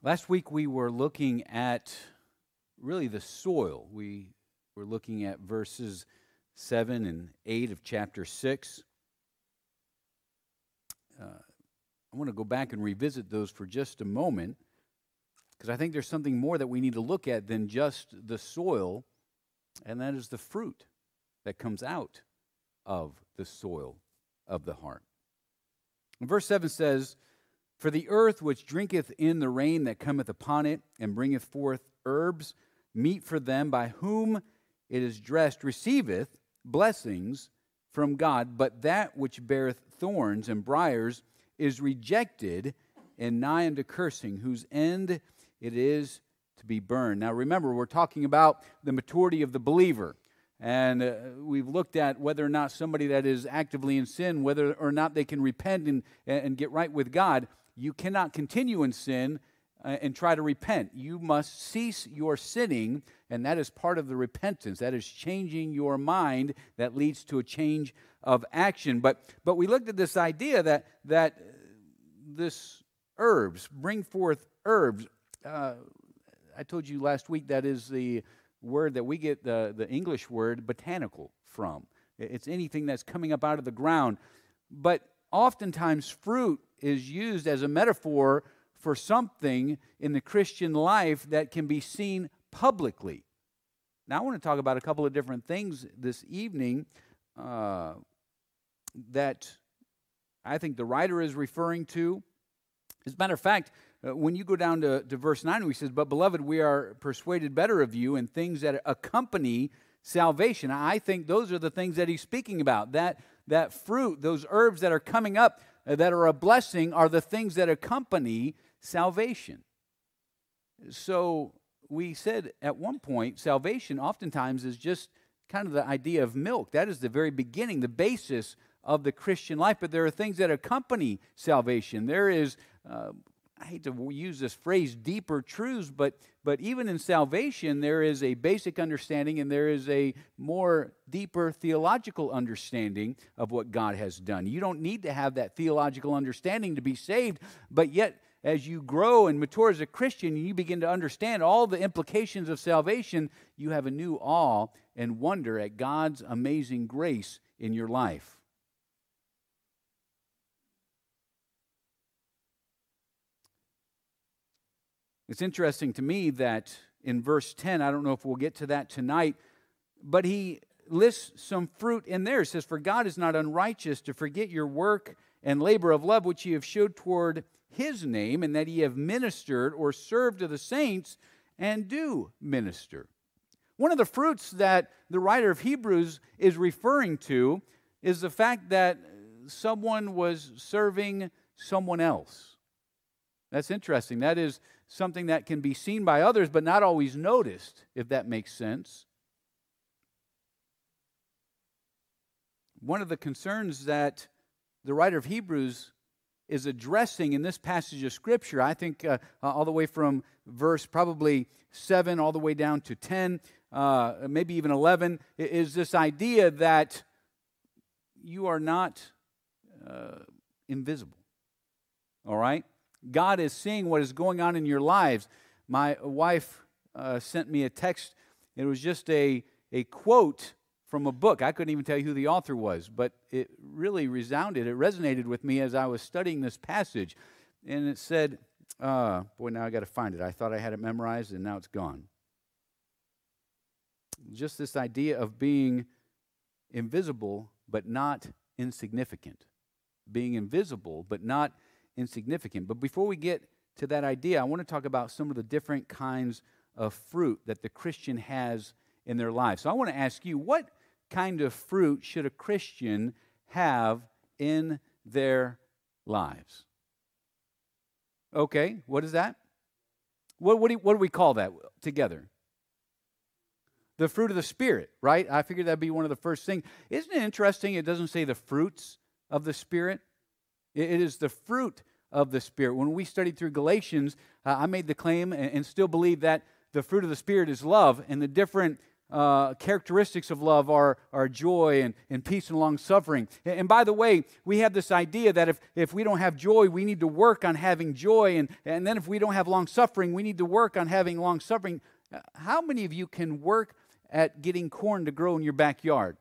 Last week we were looking at really the soil. We were looking at verses 7 and 8 of chapter 6. I want to go back and revisit those for just a moment because I think there's something more that we need to look at than just the soil, and that is the fruit that comes out of the soil of the heart. And verse 7 says, "For the earth which drinketh in the rain that cometh upon it, and bringeth forth herbs, meat for them by whom it is dressed, receiveth blessings from God. But that which beareth thorns and briars is rejected, and nigh unto cursing, whose end it is to be burned." Now remember, we're talking about the maturity of the believer. And we've looked at whether or not somebody that is actively in sin, whether or not they can repent and get right with God. You cannot continue in sin and try to repent. You must cease your sinning, and that is part of the repentance. That is changing your mind that leads to a change of action. But we looked at this idea that this herbs, bring forth herbs. I told you last week that is the word that we get the English word botanical from. It's anything that's coming up out of the ground. But oftentimes fruit is used as a metaphor for something in the Christian life that can be seen publicly. Now I want to talk about a couple of different things this evening that I think the writer is referring to. As a matter of fact, when you go down to verse 9, he says, "But beloved, we are persuaded better of you in things that accompany salvation." I think those are the things that he's speaking about. That fruit, those herbs that are coming up, that are a blessing, are the things that accompany salvation. So we said at one point, salvation oftentimes is just kind of the idea of milk. That is the very beginning, the basis of the Christian life. But there are things that accompany salvation. There is, I hate to use this phrase, deeper truths, but even in salvation, there is a basic understanding and there is a more deeper theological understanding of what God has done. You don't need to have that theological understanding to be saved, but yet as you grow and mature as a Christian, you begin to understand all the implications of salvation. You have a new awe and wonder at God's amazing grace in your life. It's interesting to me that in verse 10, I don't know if we'll get to that tonight, but he lists some fruit in there. It says, "For God is not unrighteous to forget your work and labor of love which ye have showed toward his name, and that ye have ministered or served to the saints and do minister." One of the fruits that the writer of Hebrews is referring to is the fact that someone was serving someone else. That's interesting. That is something that can be seen by others, but not always noticed, if that makes sense. One of the concerns that the writer of Hebrews is addressing in this passage of Scripture, I think all the way from verse probably 7 all the way down to 10, maybe even 11, is this idea that you are not invisible. All right? God is seeing what is going on in your lives. My wife sent me a text. It was just a quote from a book. I couldn't even tell you who the author was, but it really resounded. It resonated with me as I was studying this passage. And it said, boy, now I got to find it. I thought I had it memorized, and now it's gone. Just this idea of being invisible, but not insignificant. Being invisible, but not insignificant. But before we get to that idea, I want to talk about some of the different kinds of fruit that the Christian has in their lives. So I want to ask you, what kind of fruit should a Christian have in their lives? Okay, what is that? What do we call that together? The fruit of the Spirit, right? I figured that'd be one of the first things. Isn't it interesting? It doesn't say the fruits of the Spirit. It is the fruit of the Spirit. When we studied through Galatians, I made the claim and still believe that the fruit of the Spirit is love, and the different characteristics of love are joy and peace and long-suffering. And by the way, we have this idea that if we don't have joy, we need to work on having joy. And then if we don't have long-suffering, we need to work on having long-suffering. How many of you can work at getting corn to grow in your backyard?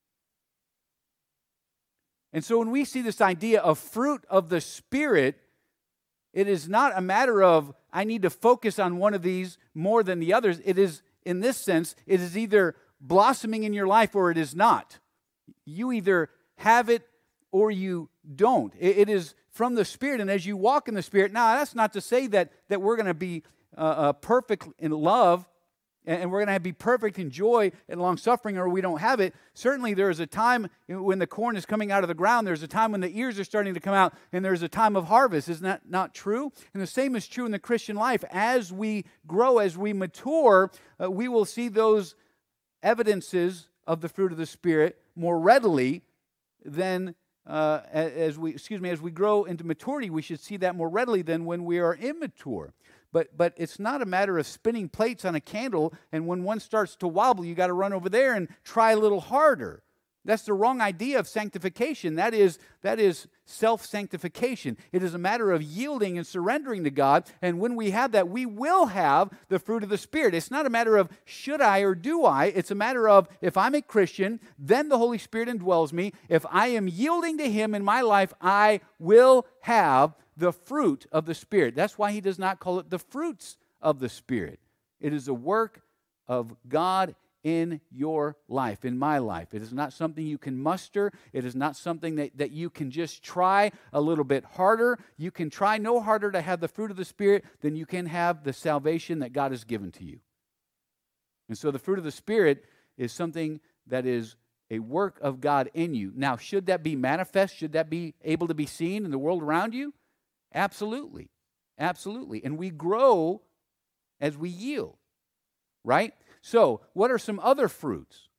And so when we see this idea of fruit of the Spirit, it is not a matter of I need to focus on one of these more than the others. It is, in this sense, it is either blossoming in your life or it is not. You either have it or you don't. It is from the Spirit, and as you walk in the Spirit, now that's not to say that we're going to be perfect in love, and we're going to be perfect in joy and long-suffering, or we don't have it. Certainly there is a time when the corn is coming out of the ground. There's a time when the ears are starting to come out, and there's a time of harvest. Isn't that not true? And the same is true in the Christian life. As we grow, as we mature, we will see those evidences of the fruit of the Spirit more readily than as we grow into maturity. We should see that more readily than when we are immature. But it's not a matter of spinning plates on a candle, and when one starts to wobble, you got to run over there and try a little harder. That's the wrong idea of sanctification. That is self-sanctification. It is a matter of yielding and surrendering to God, and when we have that, we will have the fruit of the Spirit. It's not a matter of should I or do I. It's a matter of if I'm a Christian, then the Holy Spirit indwells me. If I am yielding to Him in my life, I will have the fruit of the Spirit. That's why He does not call it the fruits of the Spirit. It is a work of God in your life, in my life. It is not something you can muster. It is not something that you can just try a little bit harder. You can try no harder to have the fruit of the Spirit than you can have the salvation that God has given to you. And so the fruit of the Spirit is something that is a work of God in you. Now, should that be manifest? Should that be able to be seen in the world around you? Absolutely. Absolutely. And we grow as we yield, right? So, what are some other fruits?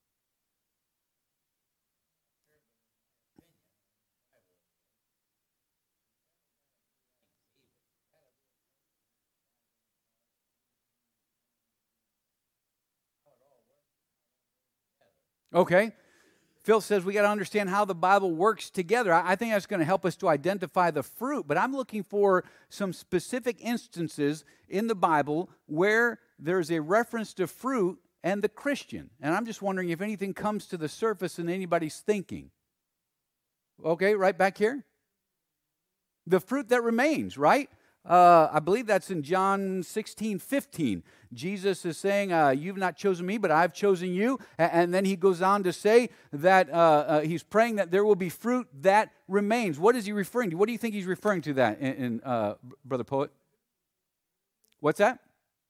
Okay. Phil says we got to understand how the Bible works together. I think that's going to help us to identify the fruit, but I'm looking for some specific instances in the Bible where there's a reference to fruit and the Christian. And I'm just wondering if anything comes to the surface in anybody's thinking. Okay, right back here. The fruit that remains, right? I believe that's in John 16:15. Jesus is saying, you've not chosen me, but I've chosen you. And then he goes on to say that he's praying that there will be fruit that remains. What is he referring to? What do you think he's referring to that in Brother Poet? What's that?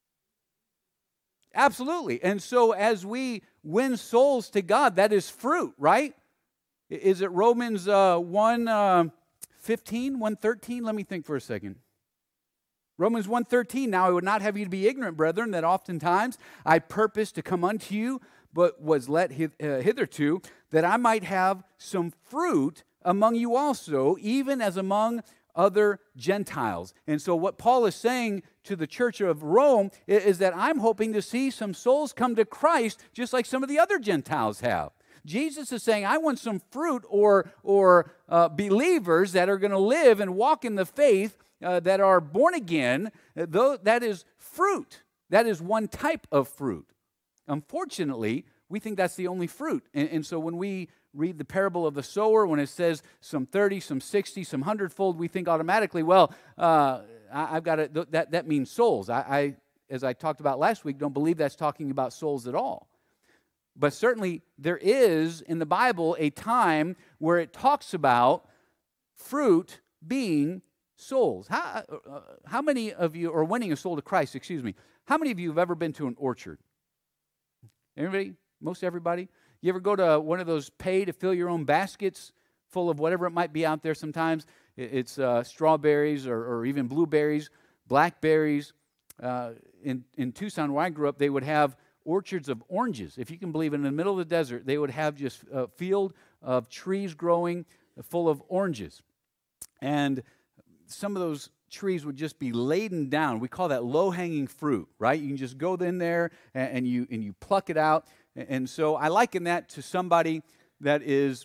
Absolutely. And so as we win souls to God, that is fruit, right? Is it Romans 1:15, 1:13? Let me think for a second. Romans 1:13, now I would not have you to be ignorant, brethren, that oftentimes I purposed to come unto you, but was let hitherto, that I might have some fruit among you also, even as among other Gentiles. And so what Paul is saying to the church of Rome is that I'm hoping to see some souls come to Christ just like some of the other Gentiles have. Jesus is saying, I want some fruit or believers that are going to live and walk in the faith that are born again. That is fruit. That is one type of fruit. Unfortunately, we think that's the only fruit. And so when we read the parable of the sower, when it says some 30, some 60, some 100-fold, we think automatically, well, I've got it. That means souls. I, as I talked about last week, don't believe that's talking about souls at all. But certainly there is in the Bible a time where it talks about fruit being souls. How many of you are winning a soul to Christ? Excuse me. How many of you have ever been to an orchard? Everybody? Most everybody? You ever go to one of those pay to fill your own baskets full of whatever it might be out there sometimes? It's strawberries or even blueberries, blackberries. In Tucson, where I grew up, they would have orchards of oranges. If you can believe it, in the middle of the desert, they would have just a field of trees growing full of oranges. And some of those trees would just be laden down. We call that low-hanging fruit, right? You can just go in there and you pluck it out. And so I liken that to somebody that is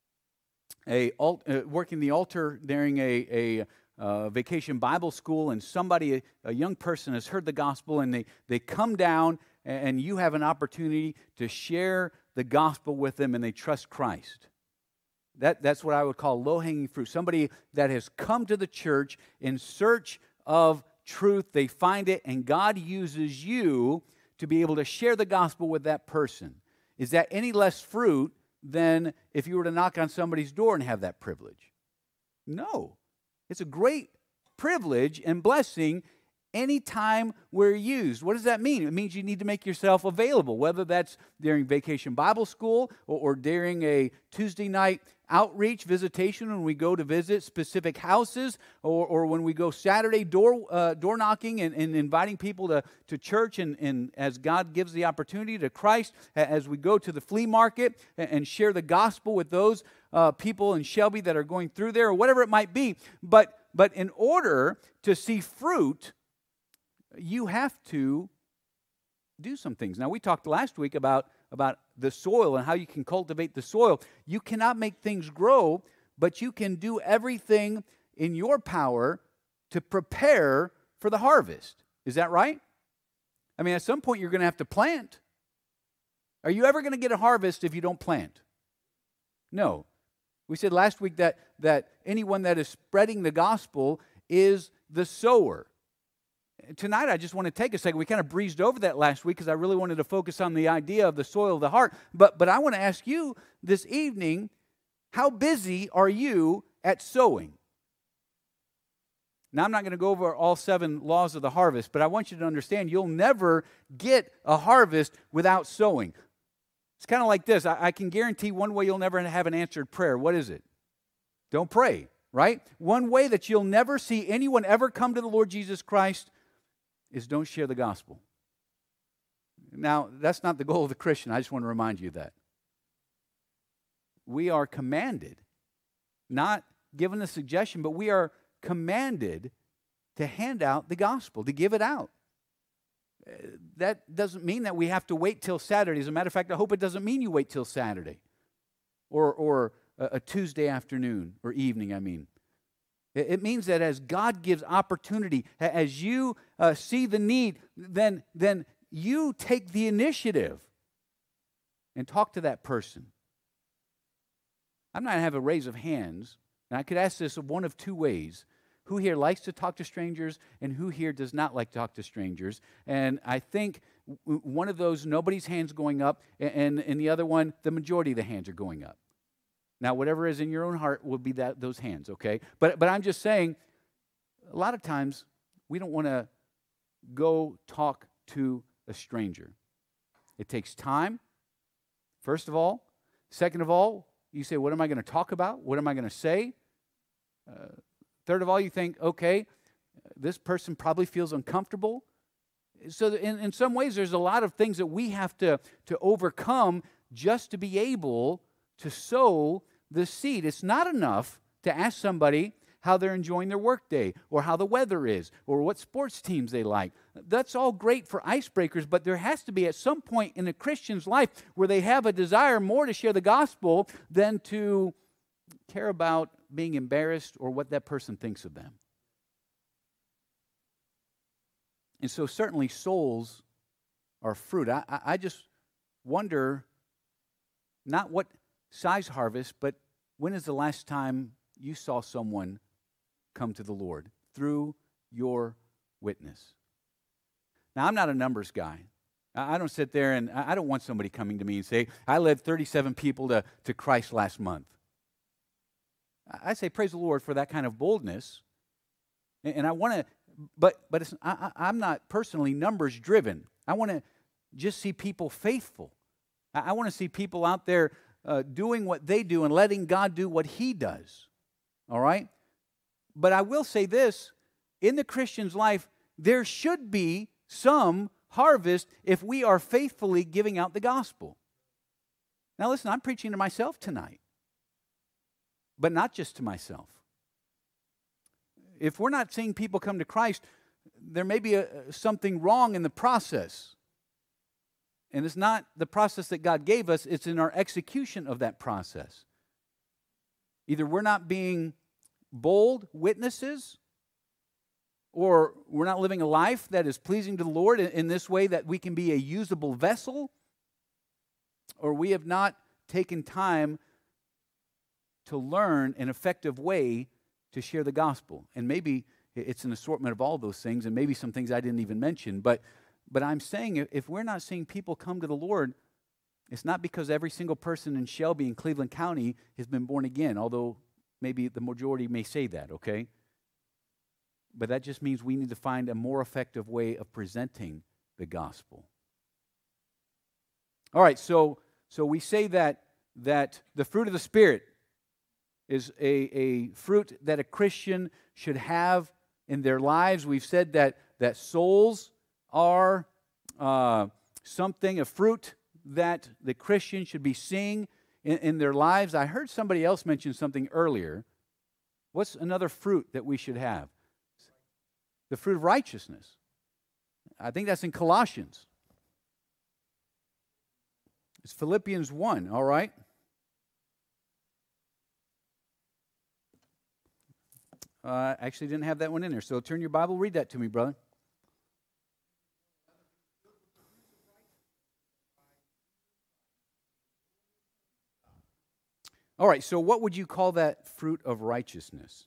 working the altar during a vacation Bible school, and somebody, a young person, has heard the gospel, and they come down, and you have an opportunity to share the gospel with them, and they trust Christ. That's what I would call low-hanging fruit. Somebody that has come to the church in search of truth, they find it, and God uses you to be able to share the gospel with that person. Is that any less fruit than if you were to knock on somebody's door and have that privilege? No. It's a great privilege and blessing anytime we're used. What does that mean? It means you need to make yourself available, whether that's during Vacation Bible School or during a Tuesday night outreach visitation when we go to visit specific houses, or when we go Saturday door knocking and inviting people to church, and as God gives the opportunity to Christ, as we go to the flea market and share the gospel with those people in Shelby that are going through there, or whatever it might be. But in order to see fruit, you have to do some things. Now, we talked last week about the soil and how you can cultivate the soil. You cannot make things grow, but you can do everything in your power to prepare for the harvest. Is that right? I mean, at some point you're going to have to plant. Are you ever going to get a harvest if you don't plant? No. We said last week that anyone that is spreading the gospel is the sower. Tonight, I just want to take a second. We kind of breezed over that last week because I really wanted to focus on the idea of the soil of the heart. But I want to ask you this evening, how busy are you at sowing? Now, I'm not going to go over all 7 laws of the harvest, but I want you to understand you'll never get a harvest without sowing. It's kind of like this. I can guarantee one way you'll never have an answered prayer. What is it? Don't pray, right? One way that you'll never see anyone ever come to the Lord Jesus Christ is don't share the gospel. Now, that's not the goal of the Christian. I just want to remind you of that. We are commanded, not given a suggestion, but we are commanded to hand out the gospel, to give it out. That doesn't mean that we have to wait till Saturday. As a matter of fact, I hope it doesn't mean you wait till Saturday or a Tuesday afternoon or evening, I mean. It means that as God gives opportunity, as you see the need, then you take the initiative and talk to that person. I'm not going to have a raise of hands, and I could ask this one of 2 ways. Who here likes to talk to strangers, and who here does not like to talk to strangers? And I think one of those, nobody's hand's going up, and the other one, the majority of the hands are going up. Now, whatever is in your own heart will be those hands, okay? But I'm just saying, a lot of times, we don't want to go talk to a stranger. It takes time, first of all. Second of all, you say, what am I going to talk about? What am I going to say? Third of all, you think, okay, this person probably feels uncomfortable. So in some ways, there's a lot of things that we have to overcome just to be able to sow the seed. It's not enough to ask somebody how they're enjoying their workday, or how the weather is, or what sports teams they like. That's all great for icebreakers, but there has to be at some point in a Christian's life where they have a desire more to share the gospel than to care about being embarrassed or what that person thinks of them. And so certainly souls are fruit. I just wonder, not what size harvest, but when is the last time you saw someone come to the Lord through your witness? Now, I'm not a numbers guy. I don't sit there and I don't want somebody coming to me and say, I led 37 people to Christ last month. I say, praise the Lord for that kind of boldness. And I want to, but I'm not personally numbers driven. I want to just see people faithful. I want to see people out there doing what they do and letting God do what He does. All right? But I will say this, in the Christian's life, there should be some harvest if we are faithfully giving out the gospel. Now listen, I'm preaching to myself tonight, but not just to myself. If we're not seeing people come to Christ, there may be something wrong in the process. And it's not the process that God gave us, it's in our execution of that process. Either we're not being bold witnesses, or we're not living a life that is pleasing to the Lord in this way that we can be a usable vessel, or we have not taken time to learn an effective way to share the gospel. And maybe it's an assortment of all those things, and maybe some things I didn't even mention, but I'm saying if we're not seeing people come to the Lord, it's not because every single person in Shelby and Cleveland County has been born again, although maybe the majority may say that, okay? But that just means we need to find a more effective way of presenting the gospel. All right, so we say that the fruit of the Spirit is a fruit that a Christian should have in their lives. We've said that souls are a fruit that the Christian should be seeing in their lives. I heard somebody else mention something earlier. What's another fruit that we should have? The fruit of righteousness. I think that's in Colossians. It's Philippians 1, all right? Actually didn't have that one in there, so turn your Bible, read that to me, brother. All right, so what would you call that fruit of righteousness?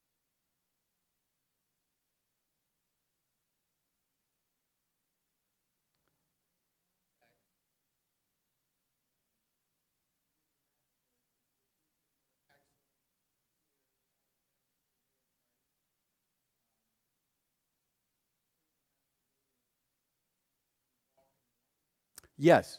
Yes.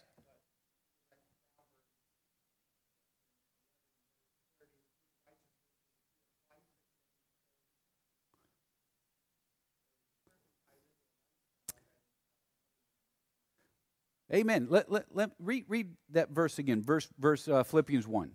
Amen. Read that verse again. Verse Philippians 1.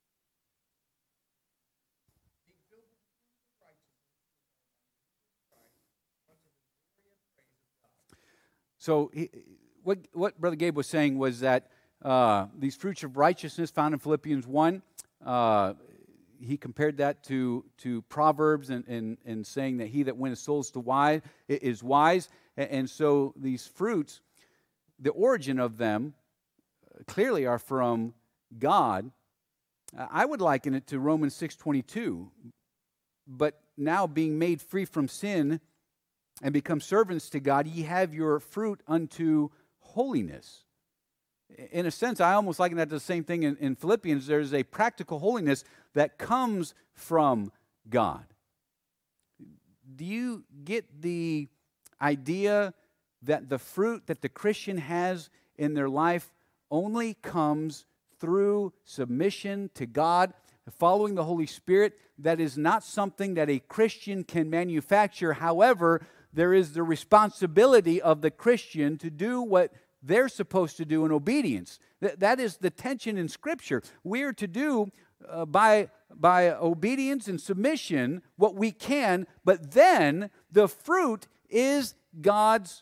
So what Brother Gabe was saying was that these fruits of righteousness found in Philippians 1, he compared that to Proverbs and saying that he that winneth souls to wise is wise. And so these fruits, the origin of them clearly are from God. I would liken it to Romans 6:22. But now being made free from sin and become servants to God, ye have your fruit unto holiness. In a sense, I almost liken that to the same thing in Philippians. There's a practical holiness that comes from God. Do you get the idea that the fruit that the Christian has in their life only comes through submission to God, following the Holy Spirit? That is not something that a Christian can manufacture. However, there is the responsibility of the Christian to do what they're supposed to do in obedience. That is the tension in Scripture. We are to do by obedience and submission what we can, but then the fruit is God's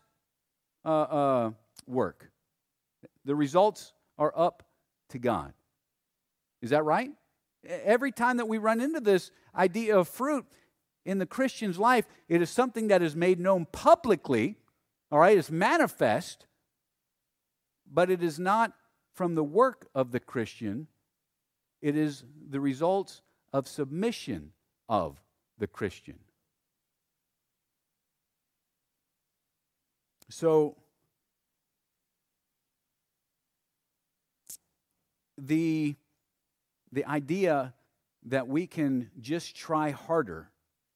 work. The results are up to God. Is that right? Every time that we run into this idea of fruit in the Christian's life, it is something that is made known publicly, all right? It's manifest, but it is not from the work of the Christian. It is the results of submission of the Christian. So, the idea that we can just try harder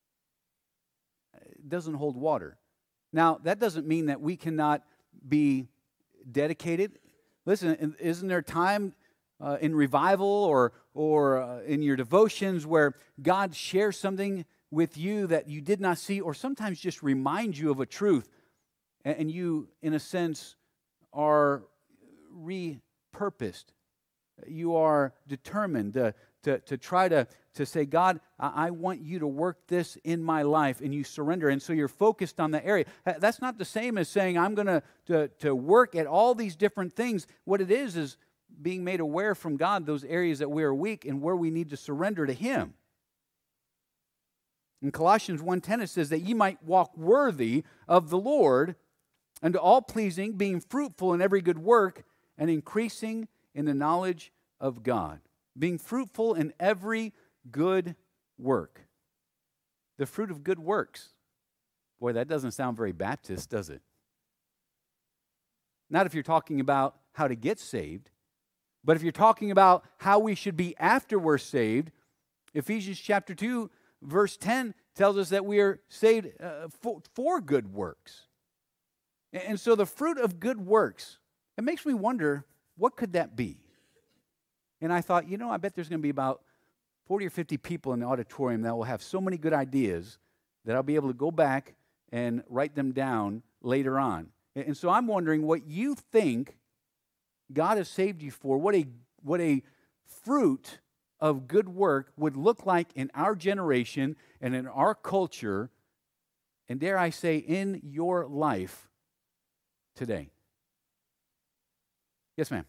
doesn't hold water. Now, that doesn't mean that we cannot be dedicated. Listen, isn't there time in revival or in your devotions where God shares something with you that you did not see, or sometimes just reminds you of a truth, and you, in a sense, are repurposed? You are determined to try to say, God, I want you to work this in my life, and you surrender. And so you're focused on the area. That's not the same as saying, I'm going to work at all these different things. What it is being made aware from God those areas that we are weak and where we need to surrender to Him. In Colossians 1:10 it says that ye might walk worthy of the Lord, unto all pleasing, being fruitful in every good work, and increasing in the knowledge of God. Being fruitful in every good work. The fruit of good works. Boy, that doesn't sound very Baptist, does it? Not if you're talking about how to get saved, but if you're talking about how we should be after we're saved, Ephesians chapter 2, verse 10 tells us that we are saved for good works. And so the fruit of good works, it makes me wonder, what could that be? And I thought, I bet there's going to be about 40 or 50 people in the auditorium that will have so many good ideas that I'll be able to go back and write them down later on. And so I'm wondering what you think God has saved you for, what a fruit of good work would look like in our generation and in our culture, and dare I say, in your life today. Yes, ma'am.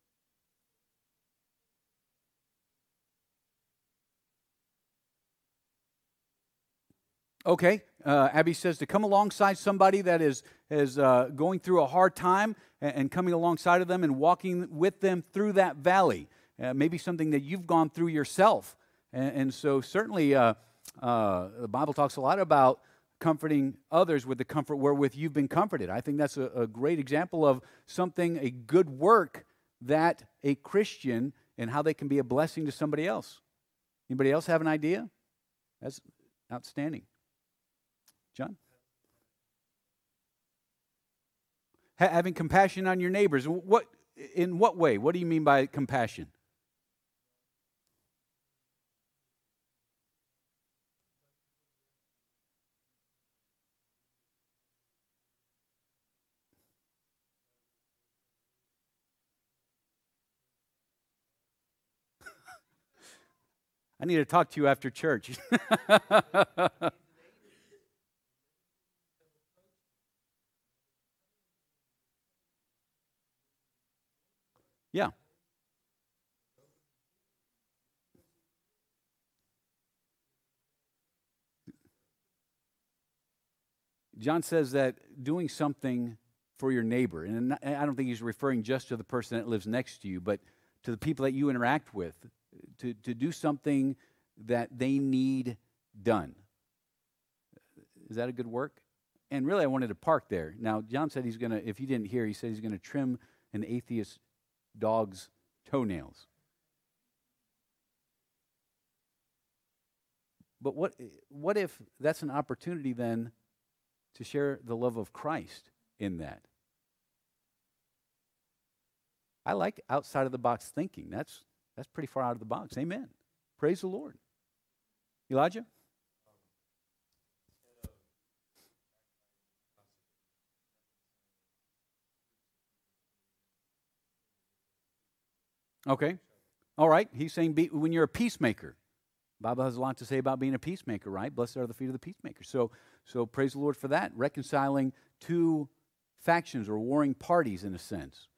Okay, Abby says to come alongside somebody that is going through a hard time and coming alongside of them and walking with them through that valley. Maybe something that you've gone through yourself. And so certainly the Bible talks a lot about comforting others with the comfort wherewith you've been comforted. I think that's a great example of something, a good work that a Christian and how they can be a blessing to somebody else. Anybody else have an idea? That's outstanding. John? Having compassion on your neighbors. In what way? What do you mean by compassion? I need to talk to you after church. Yeah. John says that doing something for your neighbor, and I don't think he's referring just to the person that lives next to you, but to the people that you interact with, to do something that they need done. Is that a good work? And really, I wanted to park there. Now, John said he's going to, if you didn't hear, he said he's going to trim an atheist dog's toenails. But what if that's an opportunity then to share the love of Christ in that? I like outside of the box thinking. That's pretty far out of the box. Amen. Praise the Lord. Elijah? Okay. All right. He's saying when you're a peacemaker. Bible has a lot to say about being a peacemaker, right? Blessed are the feet of the peacemaker. So praise the Lord for that. Reconciling two factions or warring parties in a sense.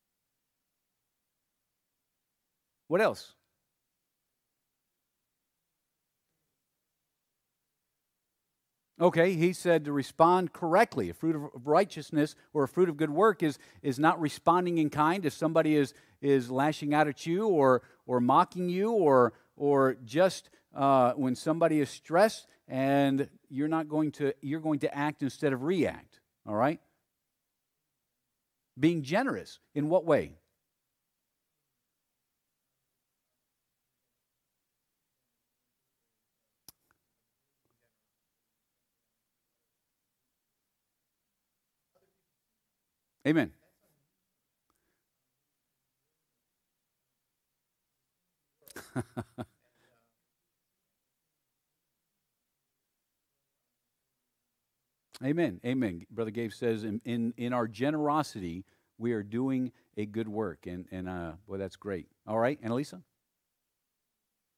What else? Okay, he said to respond correctly. A fruit of righteousness or a fruit of good work is not responding in kind if somebody is lashing out at you or mocking you or just when somebody is stressed and you're going to act instead of react. All right? Being generous. In what way? Amen. Amen. Amen. Brother Gabe says, in our generosity, we are doing a good work. And boy, that's great. All right, Annalisa?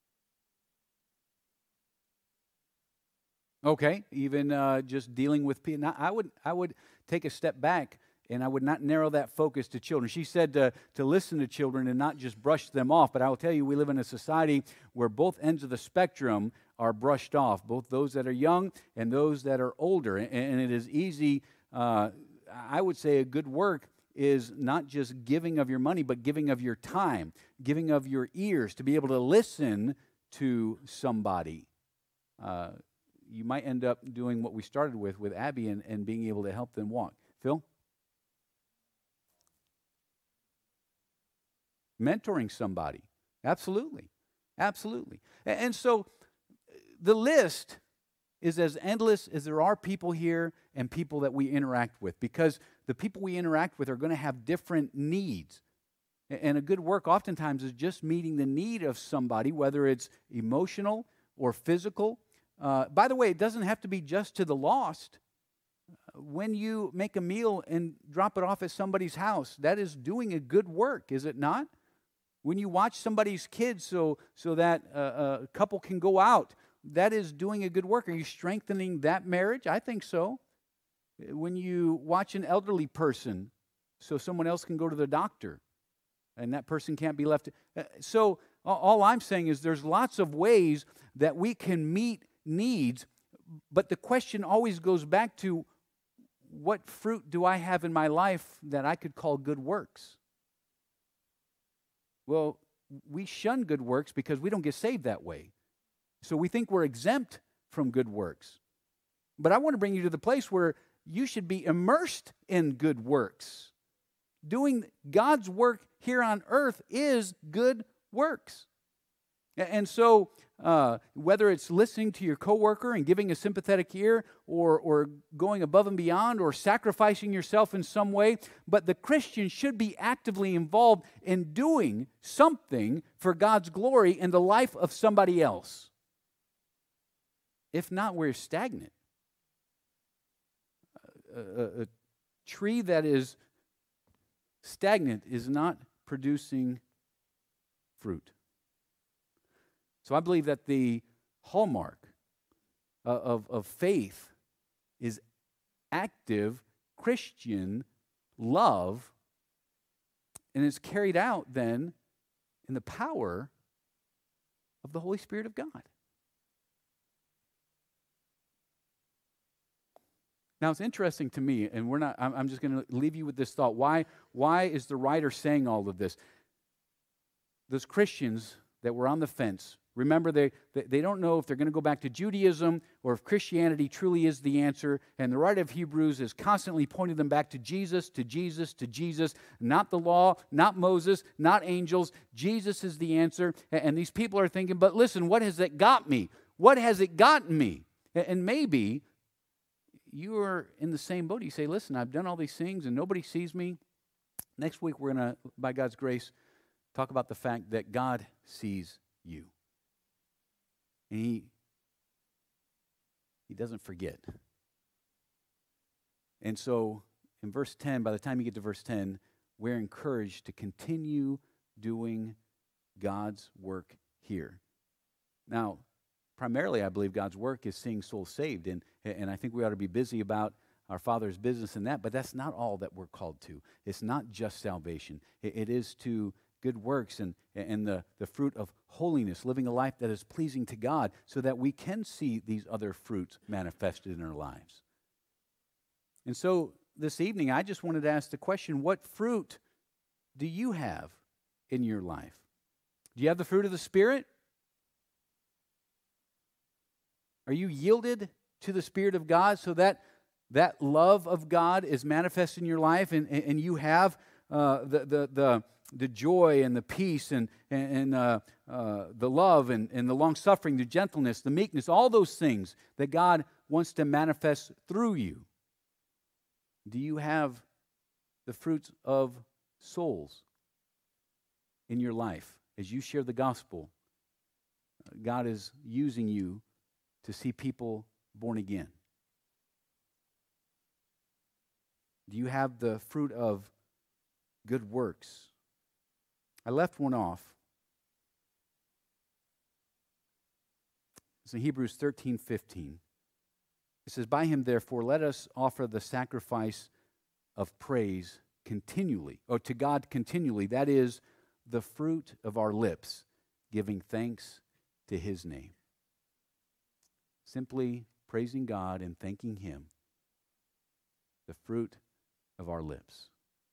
Okay, even just dealing with people. Now, I would take a step back, and I would not narrow that focus to children. She said to listen to children and not just brush them off. But I will tell you, we live in a society where both ends of the spectrum are brushed off, both those that are young and those that are older. And it is easy. I would say a good work is not just giving of your money, but giving of your time, giving of your ears to be able to listen to somebody. You might end up doing what we started with Abby and being able to help them walk. Phil? Mentoring somebody. Absolutely. Absolutely. And so the list is as endless as there are people here and people that we interact with, because the people we interact with are going to have different needs. And a good work oftentimes is just meeting the need of somebody, whether it's emotional or physical. By the way, it doesn't have to be just to the lost. When you make a meal and drop it off at somebody's house, that is doing a good work, is it not? When you watch somebody's kids so that a couple can go out, that is doing a good work. Are you strengthening that marriage? I think so. When you watch an elderly person so someone else can go to the doctor and that person can't be left. So all I'm saying is there's lots of ways that we can meet needs, but the question always goes back to, what fruit do I have in my life that I could call good works? Well, we shun good works because we don't get saved that way. So we think we're exempt from good works. But I want to bring you to the place where you should be immersed in good works. Doing God's work here on earth is good works. And so whether it's listening to your coworker and giving a sympathetic ear, or going above and beyond, or sacrificing yourself in some way, but the Christian should be actively involved in doing something for God's glory in the life of somebody else. If not, we're stagnant. A tree that is stagnant is not producing fruit. So I believe that the hallmark of faith is active Christian love, and it's carried out then in the power of the Holy Spirit of God. Now, it's interesting to me, and I'm just going to leave you with this thought. Why is the writer saying all of this? Those Christians that were on the fence, remember, they don't know if they're going to go back to Judaism or if Christianity truly is the answer. And the writer of Hebrews is constantly pointing them back to Jesus, to Jesus, to Jesus. Not the law, not Moses, not angels. Jesus is the answer. And these people are thinking, but listen, what has it got me? What has it gotten me? And maybe you are in the same boat. You say, listen, I've done all these things and nobody sees me. Next week, we're going to, by God's grace, talk about the fact that God sees you. And He doesn't forget. And so in verse 10, by the time you get to verse 10, we're encouraged to continue doing God's work here. Now, primarily, I believe God's work is seeing souls saved, and I think we ought to be busy about our Father's business in that, but that's not all that we're called to. It's not just salvation. It is to good works and the fruit of holiness, living a life that is pleasing to God, so that we can see these other fruits manifested in our lives. And so this evening, I just wanted to ask the question, what fruit do you have in your life? Do you have the fruit of the Spirit? Are you yielded to the Spirit of God so that that love of God is manifest in your life, and you have the joy and the peace and the love and the long-suffering, the gentleness, the meekness, all those things that God wants to manifest through you? Do you have the fruits of souls in your life? As you share the gospel, God is using you to see people born again. Do you have the fruit of good works? I left one off. It's in Hebrews 13:15. It says, by him, therefore, let us offer the sacrifice of praise continually, or to God continually. That is the fruit of our lips, giving thanks to his name. Simply praising God and thanking him, the fruit of our lips.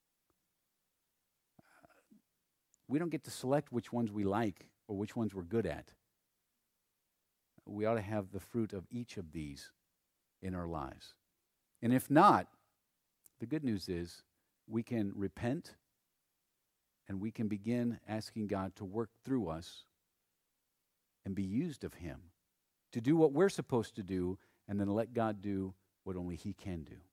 We don't get to select which ones we like or which ones we're good at. We ought to have the fruit of each of these in our lives. And if not, the good news is we can repent and we can begin asking God to work through us and be used of him to do what we're supposed to do, and then let God do what only he can do.